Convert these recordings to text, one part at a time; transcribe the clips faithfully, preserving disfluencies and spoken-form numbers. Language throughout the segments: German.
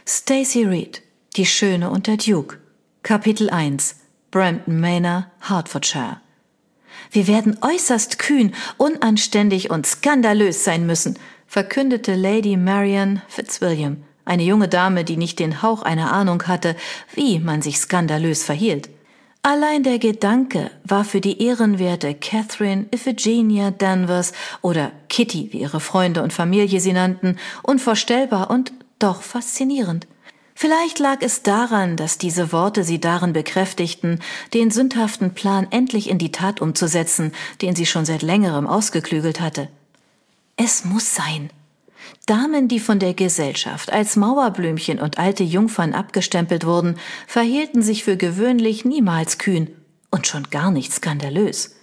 Stacey Reed, die Schöne und der Duke. Kapitel eins. Brandon Manor, Hertfordshire. Wir werden äußerst kühn, unanständig und skandalös sein müssen, verkündete Lady Marian Fitzwilliam, eine junge Dame, die nicht den Hauch einer Ahnung hatte, wie man sich skandalös verhielt. Allein der Gedanke war für die ehrenwerte Catherine Iphigenia Danvers oder Kitty, wie ihre Freunde und Familie sie nannten, unvorstellbar und doch faszinierend. Vielleicht lag es daran, dass diese Worte sie darin bekräftigten, den sündhaften Plan endlich in die Tat umzusetzen, den sie schon seit längerem ausgeklügelt hatte. Es muss sein. Damen, die von der Gesellschaft als Mauerblümchen und alte Jungfern abgestempelt wurden, verhielten sich für gewöhnlich niemals kühn und schon gar nicht skandalös.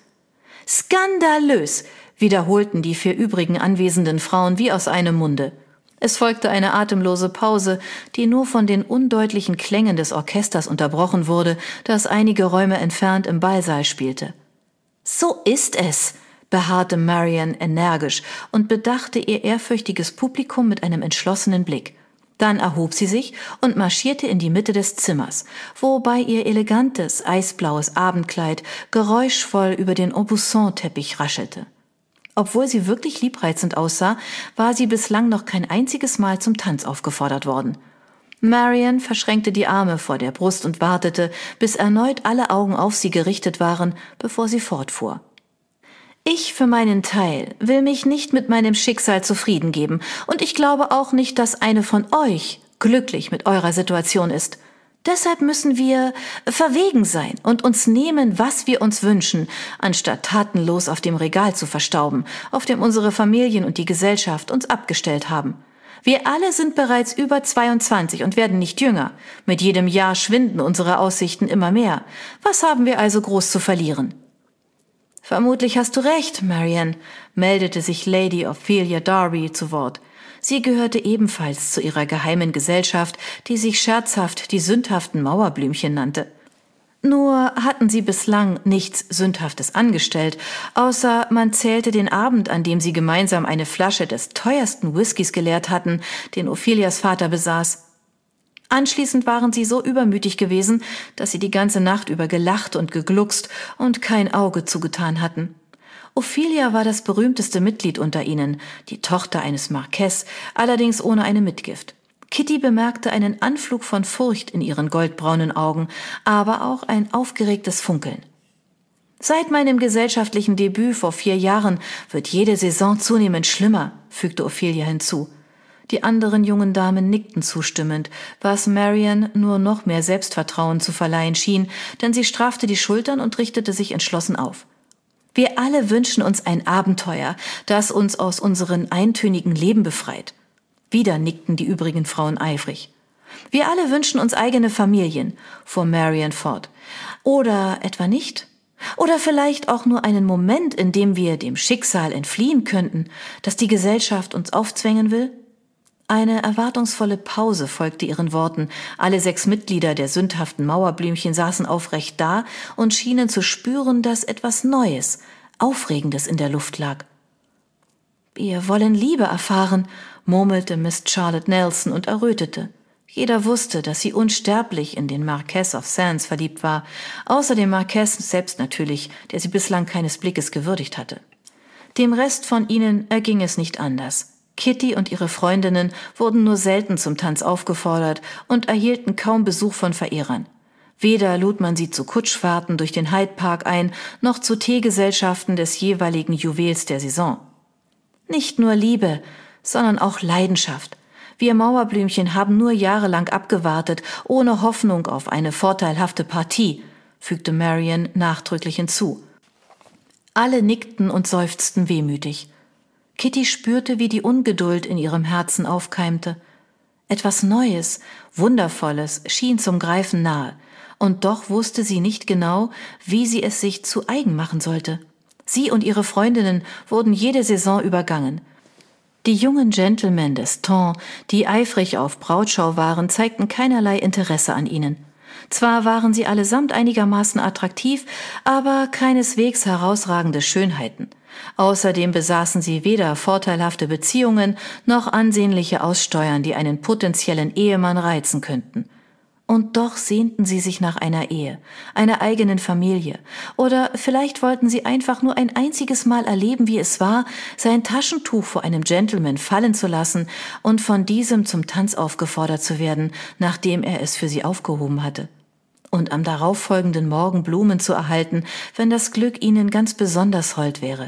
Skandalös, wiederholten die vier übrigen anwesenden Frauen wie aus einem Munde. Es folgte eine atemlose Pause, die nur von den undeutlichen Klängen des Orchesters unterbrochen wurde, das einige Räume entfernt im Ballsaal spielte. »So ist es«, beharrte Marian energisch und bedachte ihr ehrfürchtiges Publikum mit einem entschlossenen Blick. Dann erhob sie sich und marschierte in die Mitte des Zimmers, wobei ihr elegantes, eisblaues Abendkleid geräuschvoll über den Aubusson-Teppich raschelte. Obwohl sie wirklich liebreizend aussah, war sie bislang noch kein einziges Mal zum Tanz aufgefordert worden. Marian verschränkte die Arme vor der Brust und wartete, bis erneut alle Augen auf sie gerichtet waren, bevor sie fortfuhr. Ich für meinen Teil will mich nicht mit meinem Schicksal zufrieden geben, und ich glaube auch nicht, dass eine von euch glücklich mit eurer Situation ist. Deshalb müssen wir verwegen sein und uns nehmen, was wir uns wünschen, anstatt tatenlos auf dem Regal zu verstauben, auf dem unsere Familien und die Gesellschaft uns abgestellt haben. Wir alle sind bereits über zweiundzwanzig und werden nicht jünger. Mit jedem Jahr schwinden unsere Aussichten immer mehr. Was haben wir also groß zu verlieren? Vermutlich hast du recht, Marian, meldete sich Lady Ophelia Darby zu Wort. Sie gehörte ebenfalls zu ihrer geheimen Gesellschaft, die sich scherzhaft die sündhaften Mauerblümchen nannte. Nur hatten sie bislang nichts Sündhaftes angestellt, außer man zählte den Abend, an dem sie gemeinsam eine Flasche des teuersten Whiskys geleert hatten, den Ophelias Vater besaß. Anschließend waren sie so übermütig gewesen, dass sie die ganze Nacht über gelacht und gegluckst und kein Auge zugetan hatten. Ophelia war das berühmteste Mitglied unter ihnen, die Tochter eines Marquess, allerdings ohne eine Mitgift. Kitty bemerkte einen Anflug von Furcht in ihren goldbraunen Augen, aber auch ein aufgeregtes Funkeln. Seit meinem gesellschaftlichen Debüt vor vier Jahren wird jede Saison zunehmend schlimmer, fügte Ophelia hinzu. Die anderen jungen Damen nickten zustimmend, was Marian nur noch mehr Selbstvertrauen zu verleihen schien, denn sie straffte die Schultern und richtete sich entschlossen auf. Wir alle wünschen uns ein Abenteuer, das uns aus unserem eintönigen Leben befreit. Wieder nickten die übrigen Frauen eifrig. Wir alle wünschen uns eigene Familien, fuhr Marian fort. Oder etwa nicht? Oder vielleicht auch nur einen Moment, in dem wir dem Schicksal entfliehen könnten, das die Gesellschaft uns aufzwängen will? Eine erwartungsvolle Pause folgte ihren Worten. Alle sechs Mitglieder der sündhaften Mauerblümchen saßen aufrecht da und schienen zu spüren, dass etwas Neues, Aufregendes in der Luft lag. »Wir wollen Liebe erfahren«, murmelte Miss Charlotte Nelson und errötete. Jeder wusste, dass sie unsterblich in den Marquess of Sands verliebt war, außer dem Marquess selbst natürlich, der sie bislang keines Blickes gewürdigt hatte. Dem Rest von ihnen erging es nicht anders. Kitty und ihre Freundinnen wurden nur selten zum Tanz aufgefordert und erhielten kaum Besuch von Verehrern. Weder lud man sie zu Kutschfahrten durch den Hyde Park ein, noch zu Teegesellschaften des jeweiligen Juwels der Saison. Nicht nur Liebe, sondern auch Leidenschaft. Wir Mauerblümchen haben nur jahrelang abgewartet, ohne Hoffnung auf eine vorteilhafte Partie, fügte Marian nachdrücklich hinzu. Alle nickten und seufzten wehmütig. Kitty spürte, wie die Ungeduld in ihrem Herzen aufkeimte. Etwas Neues, Wundervolles schien zum Greifen nahe, und doch wusste sie nicht genau, wie sie es sich zu eigen machen sollte. Sie und ihre Freundinnen wurden jede Saison übergangen. Die jungen Gentlemen des Temps, die eifrig auf Brautschau waren, zeigten keinerlei Interesse an ihnen. Zwar waren sie allesamt einigermaßen attraktiv, aber keineswegs herausragende Schönheiten. Außerdem besaßen sie weder vorteilhafte Beziehungen noch ansehnliche Aussteuern, die einen potenziellen Ehemann reizen könnten. Und doch sehnten sie sich nach einer Ehe, einer eigenen Familie. Oder vielleicht wollten sie einfach nur ein einziges Mal erleben, wie es war, sein Taschentuch vor einem Gentleman fallen zu lassen und von diesem zum Tanz aufgefordert zu werden, nachdem er es für sie aufgehoben hatte. Und am darauffolgenden Morgen Blumen zu erhalten, wenn das Glück ihnen ganz besonders hold wäre.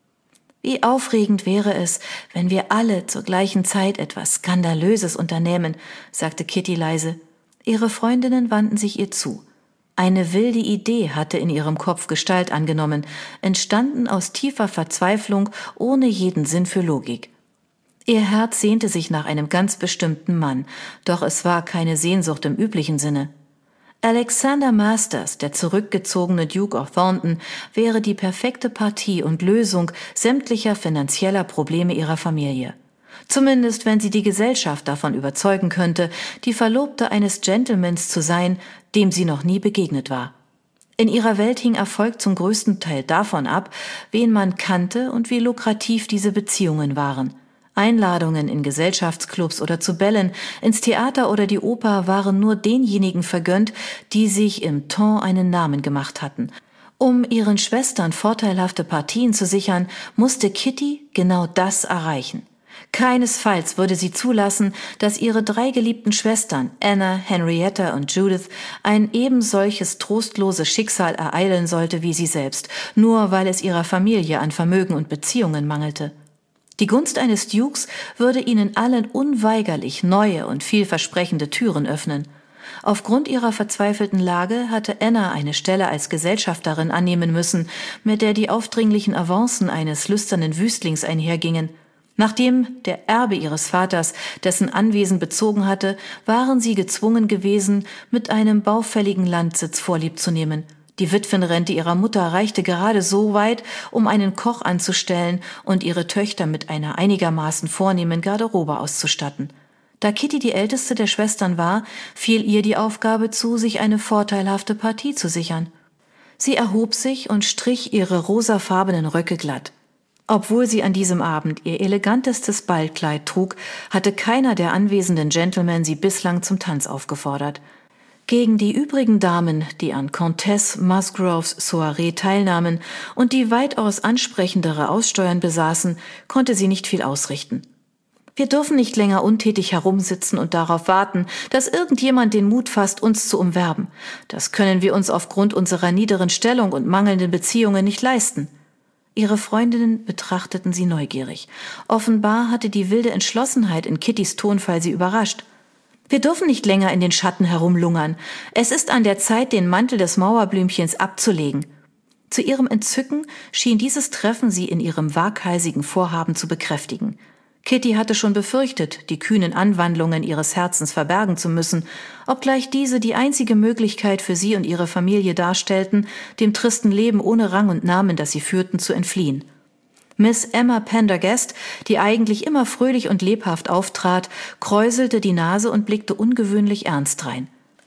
Wie aufregend wäre es, wenn wir alle zur gleichen Zeit etwas Skandalöses unternähmen, sagte Kitty leise. Ihre Freundinnen wandten sich ihr zu. Eine wilde Idee hatte in ihrem Kopf Gestalt angenommen, entstanden aus tiefer Verzweiflung, ohne jeden Sinn für Logik. Ihr Herz sehnte sich nach einem ganz bestimmten Mann, doch es war keine Sehnsucht im üblichen Sinne. Alexander Masters, der zurückgezogene Duke of Thornton, wäre die perfekte Partie und Lösung sämtlicher finanzieller Probleme ihrer Familie. Zumindest wenn sie die Gesellschaft davon überzeugen könnte, die Verlobte eines Gentlemans zu sein, dem sie noch nie begegnet war. In ihrer Welt hing Erfolg zum größten Teil davon ab, wen man kannte und wie lukrativ diese Beziehungen waren. Einladungen in Gesellschaftsclubs oder zu Bällen, ins Theater oder die Oper waren nur denjenigen vergönnt, die sich im Ton einen Namen gemacht hatten. Um ihren Schwestern vorteilhafte Partien zu sichern, musste Kitty genau das erreichen. Keinesfalls würde sie zulassen, dass ihre drei geliebten Schwestern, Anna, Henrietta und Judith, ein ebensolches trostloses Schicksal ereilen sollte wie sie selbst, nur weil es ihrer Familie an Vermögen und Beziehungen mangelte. Die Gunst eines Dukes würde ihnen allen unweigerlich neue und vielversprechende Türen öffnen. Aufgrund ihrer verzweifelten Lage hatte Anna eine Stelle als Gesellschafterin annehmen müssen, mit der die aufdringlichen Avancen eines lüsternen Wüstlings einhergingen. Nachdem der Erbe ihres Vaters dessen Anwesen bezogen hatte, waren sie gezwungen gewesen, mit einem baufälligen Landsitz Vorlieb zu nehmen. Die Witwenrente ihrer Mutter reichte gerade so weit, um einen Koch anzustellen und ihre Töchter mit einer einigermaßen vornehmen Garderobe auszustatten. Da Kitty die älteste der Schwestern war, fiel ihr die Aufgabe zu, sich eine vorteilhafte Partie zu sichern. Sie erhob sich und strich ihre rosafarbenen Röcke glatt. Obwohl sie an diesem Abend ihr elegantestes Ballkleid trug, hatte keiner der anwesenden Gentlemen sie bislang zum Tanz aufgefordert. Gegen die übrigen Damen, die an Countess Musgroves Soiree teilnahmen und die weitaus ansprechendere Aussteuern besaßen, konnte sie nicht viel ausrichten. Wir dürfen nicht länger untätig herumsitzen und darauf warten, dass irgendjemand den Mut fasst, uns zu umwerben. Das können wir uns aufgrund unserer niederen Stellung und mangelnden Beziehungen nicht leisten. Ihre Freundinnen betrachteten sie neugierig. Offenbar hatte die wilde Entschlossenheit in Kittys Tonfall sie überrascht. Wir dürfen nicht länger in den Schatten herumlungern. Es ist an der Zeit, den Mantel des Mauerblümchens abzulegen. Zu ihrem Entzücken schien dieses Treffen sie in ihrem waghalsigen Vorhaben zu bekräftigen. Kitty hatte schon befürchtet, die kühnen Anwandlungen ihres Herzens verbergen zu müssen, obgleich diese die einzige Möglichkeit für sie und ihre Familie darstellten, dem tristen Leben ohne Rang und Namen, das sie führten, zu entfliehen. Miss Emma Pendergast, die eigentlich immer fröhlich und lebhaft auftrat, kräuselte die Nase und blickte ungewöhnlich ernst drein.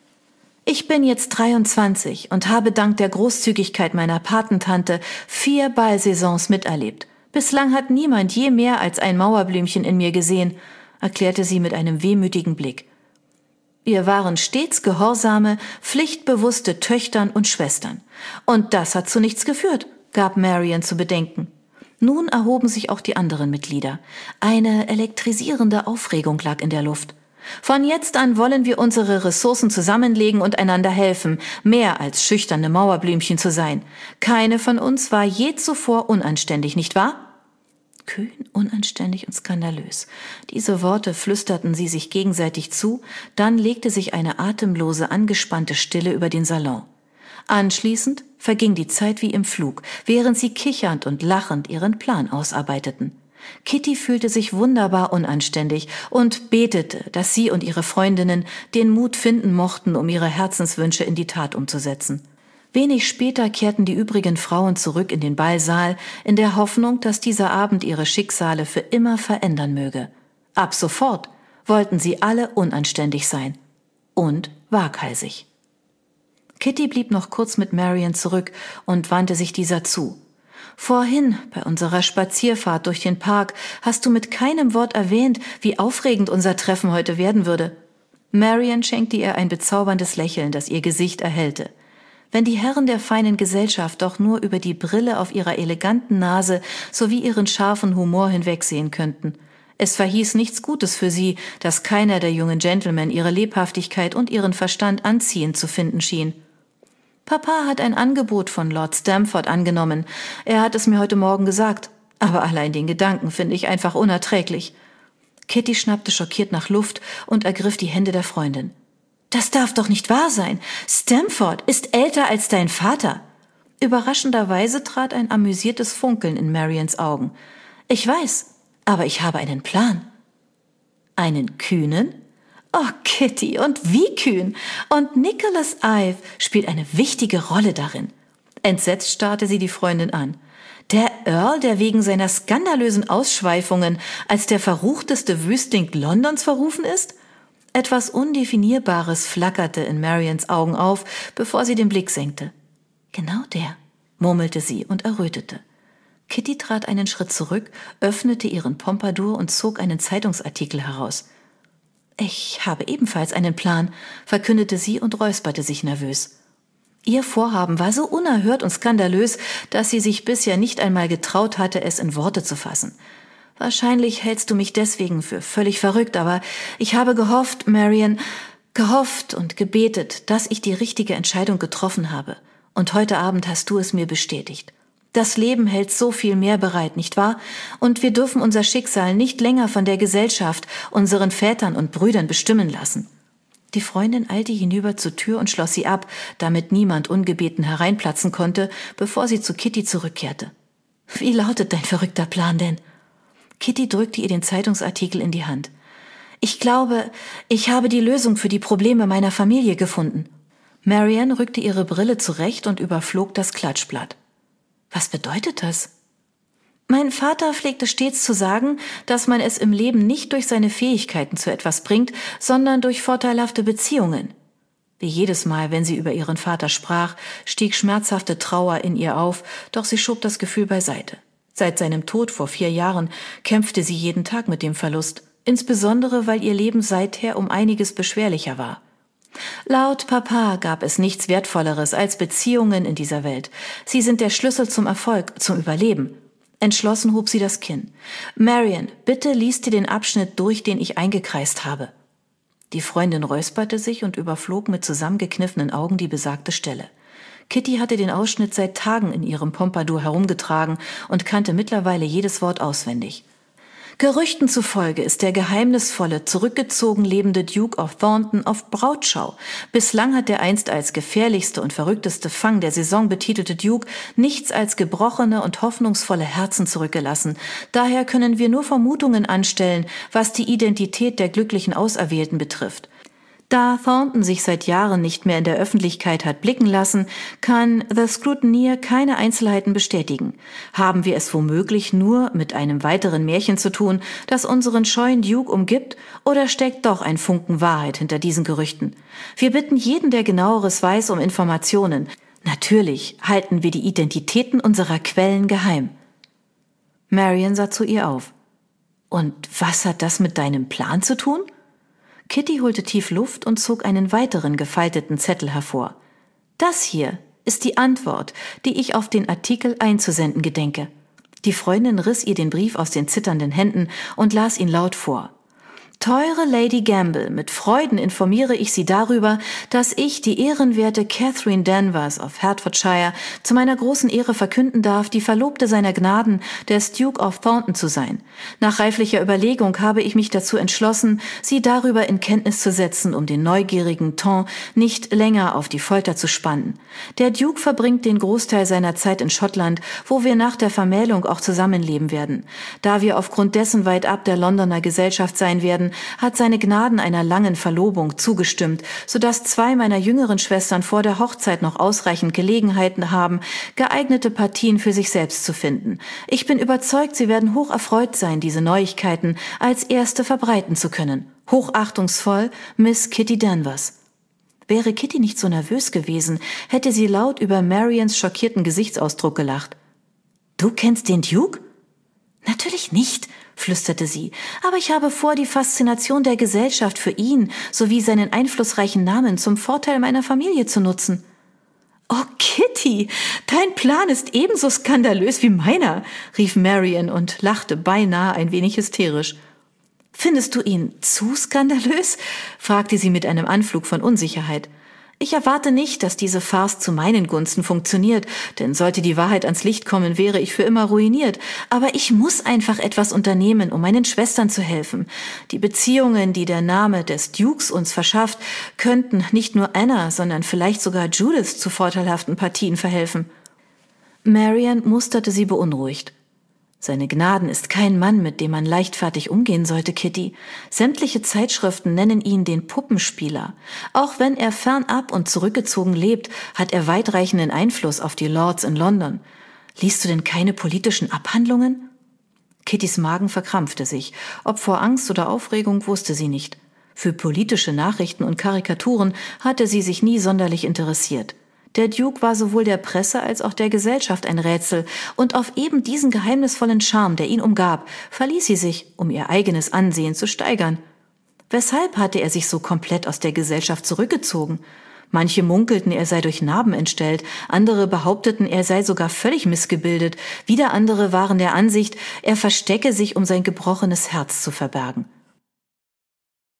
Ich bin jetzt dreiundzwanzig und habe dank der Großzügigkeit meiner Patentante vier Ballsaisons miterlebt. Bislang hat niemand je mehr als ein Mauerblümchen in mir gesehen, erklärte sie mit einem wehmütigen Blick. Wir waren stets gehorsame, pflichtbewusste Töchtern und Schwestern. Und das hat zu nichts geführt, gab Marian zu bedenken. Nun erhoben sich auch die anderen Mitglieder. Eine elektrisierende Aufregung lag in der Luft. Von jetzt an wollen wir unsere Ressourcen zusammenlegen und einander helfen, mehr als schüchterne Mauerblümchen zu sein. Keine von uns war je zuvor unanständig, nicht wahr? Kühn, unanständig und skandalös. Diese Worte flüsterten sie sich gegenseitig zu, dann legte sich eine atemlose, angespannte Stille über den Salon. Anschließend verging die Zeit wie im Flug, während sie kichernd und lachend ihren Plan ausarbeiteten. Kitty fühlte sich wunderbar unanständig und betete, dass sie und ihre Freundinnen den Mut finden mochten, um ihre Herzenswünsche in die Tat umzusetzen. Wenig später kehrten die übrigen Frauen zurück in den Ballsaal, in der Hoffnung, dass dieser Abend ihre Schicksale für immer verändern möge. Ab sofort wollten sie alle unanständig sein und waghalsig. Kitty blieb noch kurz mit Marian zurück und wandte sich dieser zu. Vorhin, bei unserer Spazierfahrt durch den Park, hast du mit keinem Wort erwähnt, wie aufregend unser Treffen heute werden würde. Marian schenkte ihr ein bezauberndes Lächeln, das ihr Gesicht erhellte. Wenn die Herren der feinen Gesellschaft doch nur über die Brille auf ihrer eleganten Nase sowie ihren scharfen Humor hinwegsehen könnten. Es verhieß nichts Gutes für sie, dass keiner der jungen Gentlemen ihre Lebhaftigkeit und ihren Verstand anziehend zu finden schien. Papa hat ein Angebot von Lord Stamford angenommen. Er hat es mir heute Morgen gesagt. Aber allein den Gedanken finde ich einfach unerträglich. Kitty schnappte schockiert nach Luft und ergriff die Hände der Freundin. Das darf doch nicht wahr sein. Stamford ist älter als dein Vater. Überraschenderweise trat ein amüsiertes Funkeln in Marians Augen. Ich weiß, aber ich habe einen Plan. Einen kühnen? Oh, Kitty, und wie kühn! Und Nicholas Ive spielt eine wichtige Rolle darin. Entsetzt starrte sie die Freundin an. Der Earl, der wegen seiner skandalösen Ausschweifungen als der verruchteste Wüstling Londons verrufen ist? Etwas Undefinierbares flackerte in Marians Augen auf, bevor sie den Blick senkte. Genau der, murmelte sie und errötete. Kitty trat einen Schritt zurück, öffnete ihren Pompadour und zog einen Zeitungsartikel heraus. Ich habe ebenfalls einen Plan, verkündete sie und räusperte sich nervös. Ihr Vorhaben war so unerhört und skandalös, dass sie sich bisher nicht einmal getraut hatte, es in Worte zu fassen. Wahrscheinlich hältst du mich deswegen für völlig verrückt, aber ich habe gehofft, Marian, gehofft und gebetet, dass ich die richtige Entscheidung getroffen habe. Und heute Abend hast du es mir bestätigt. Das Leben hält so viel mehr bereit, nicht wahr? Und wir dürfen unser Schicksal nicht länger von der Gesellschaft, unseren Vätern und Brüdern bestimmen lassen. Die Freundin eilte hinüber zur Tür und schloss sie ab, damit niemand ungebeten hereinplatzen konnte, bevor sie zu Kitty zurückkehrte. Wie lautet dein verrückter Plan denn? Kitty drückte ihr den Zeitungsartikel in die Hand. Ich glaube, ich habe die Lösung für die Probleme meiner Familie gefunden. Marian rückte ihre Brille zurecht und überflog das Klatschblatt. Was bedeutet das? Mein Vater pflegte stets zu sagen, dass man es im Leben nicht durch seine Fähigkeiten zu etwas bringt, sondern durch vorteilhafte Beziehungen. Wie jedes Mal, wenn sie über ihren Vater sprach, stieg schmerzhafte Trauer in ihr auf, doch sie schob das Gefühl beiseite. Seit seinem Tod vor vier Jahren kämpfte sie jeden Tag mit dem Verlust, insbesondere weil ihr Leben seither um einiges beschwerlicher war. Laut Papa gab es nichts Wertvolleres als Beziehungen in dieser Welt. Sie sind der Schlüssel zum Erfolg, zum Überleben. Entschlossen hob sie das Kinn. Marian, bitte lies dir den Abschnitt durch, den ich eingekreist habe. Die Freundin räusperte sich und überflog mit zusammengekniffenen Augen die besagte Stelle. Kitty hatte den Ausschnitt seit Tagen in ihrem Pompadour herumgetragen und kannte mittlerweile jedes Wort auswendig. Gerüchten zufolge ist der geheimnisvolle, zurückgezogen lebende Duke of Thornton auf Brautschau. Bislang hat der einst als gefährlichste und verrückteste Fang der Saison betitelte Duke nichts als gebrochene und hoffnungsvolle Herzen zurückgelassen. Daher können wir nur Vermutungen anstellen, was die Identität der glücklichen Auserwählten betrifft. Da Thornton sich seit Jahren nicht mehr in der Öffentlichkeit hat blicken lassen, kann The Scrutineer keine Einzelheiten bestätigen. Haben wir es womöglich nur mit einem weiteren Märchen zu tun, das unseren scheuen Duke umgibt, oder steckt doch ein Funken Wahrheit hinter diesen Gerüchten? Wir bitten jeden, der Genaueres weiß, um Informationen. Natürlich halten wir die Identitäten unserer Quellen geheim. Marian sah zu ihr auf. Und was hat das mit deinem Plan zu tun? Kitty holte tief Luft und zog einen weiteren gefalteten Zettel hervor. Das hier ist die Antwort, die ich auf den Artikel einzusenden gedenke. Die Freundin riss ihr den Brief aus den zitternden Händen und las ihn laut vor. Teure Lady Gamble, mit Freuden informiere ich Sie darüber, dass ich, die ehrenwerte Catherine Danvers of Hertfordshire, zu meiner großen Ehre verkünden darf, die Verlobte seiner Gnaden, des Duke of Thornton zu sein. Nach reiflicher Überlegung habe ich mich dazu entschlossen, Sie darüber in Kenntnis zu setzen, um den neugierigen Ton nicht länger auf die Folter zu spannen. Der Duke verbringt den Großteil seiner Zeit in Schottland, wo wir nach der Vermählung auch zusammenleben werden. Da wir aufgrund dessen weit ab der Londoner Gesellschaft sein werden, hat seine Gnaden einer langen Verlobung zugestimmt, sodass zwei meiner jüngeren Schwestern vor der Hochzeit noch ausreichend Gelegenheiten haben, geeignete Partien für sich selbst zu finden. Ich bin überzeugt, sie werden hoch erfreut sein, diese Neuigkeiten als erste verbreiten zu können. Hochachtungsvoll, Miss Kitty Danvers. Wäre Kitty nicht so nervös gewesen, hätte sie laut über Marians schockierten Gesichtsausdruck gelacht. Du kennst den Duke? Natürlich nicht, flüsterte sie, aber ich habe vor, die Faszination der Gesellschaft für ihn sowie seinen einflussreichen Namen zum Vorteil meiner Familie zu nutzen. Oh, Kitty, dein Plan ist ebenso skandalös wie meiner, rief Marian und lachte beinahe ein wenig hysterisch. Findest du ihn zu skandalös? Fragte sie mit einem Anflug von Unsicherheit. Ich erwarte nicht, dass diese Farce zu meinen Gunsten funktioniert, denn sollte die Wahrheit ans Licht kommen, wäre ich für immer ruiniert. Aber ich muss einfach etwas unternehmen, um meinen Schwestern zu helfen. Die Beziehungen, die der Name des Dukes uns verschafft, könnten nicht nur Anna, sondern vielleicht sogar Judith zu vorteilhaften Partien verhelfen. Marian musterte sie beunruhigt. Seine Gnaden ist kein Mann, mit dem man leichtfertig umgehen sollte, Kitty. Sämtliche Zeitschriften nennen ihn den Puppenspieler. Auch wenn er fernab und zurückgezogen lebt, hat er weitreichenden Einfluss auf die Lords in London. Liest du denn keine politischen Abhandlungen? Kittys Magen verkrampfte sich. Ob vor Angst oder Aufregung, wusste sie nicht. Für politische Nachrichten und Karikaturen hatte sie sich nie sonderlich interessiert. Der Duke war sowohl der Presse als auch der Gesellschaft ein Rätsel, und auf eben diesen geheimnisvollen Charme, der ihn umgab, verließ sie sich, um ihr eigenes Ansehen zu steigern. Weshalb hatte er sich so komplett aus der Gesellschaft zurückgezogen? Manche munkelten, er sei durch Narben entstellt, andere behaupteten, er sei sogar völlig missgebildet, wieder andere waren der Ansicht, er verstecke sich, um sein gebrochenes Herz zu verbergen.